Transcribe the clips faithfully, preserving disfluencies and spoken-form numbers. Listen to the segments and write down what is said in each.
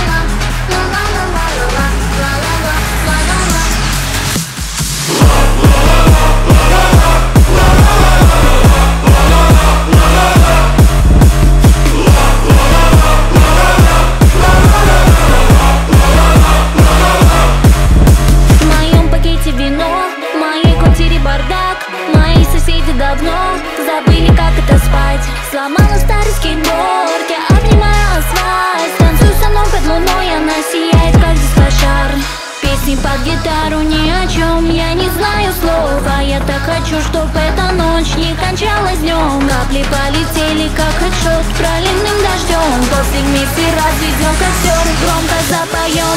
Давно забыли, как это спать. Сломала старый скейтборд, я обнимаю асфальт. Танцуй со мной под луной, она сияет, как дискошар. Песни под гитару ни о чем, я не знаю слов. А я так хочу, чтоб эта ночь не кончалась днем. Капли полетели, как хедшот, проливным дождем. После вместе разведем костер, громко запоем.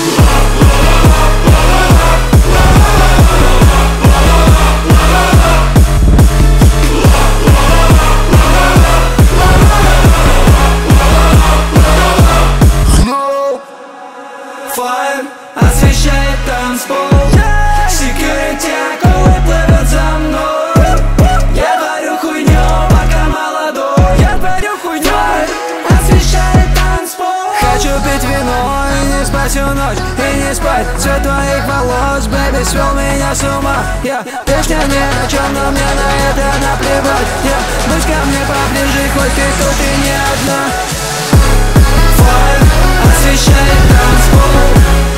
Фаер освещает танцпол, секьюрити акулы плывут за мной. Я творю хуйню, пока молодой. Я творю хуйню, Фаер освещает танцпол. Хочу пить вино и не спать всю ночь, и не спать. Цвет твоих волос, бэби, свел меня с ума. Я песня ни о чем, но мне на это наплевать. Я будь ко мне поближе, хоть ты тут и не одна. Фаер освещает танцпол.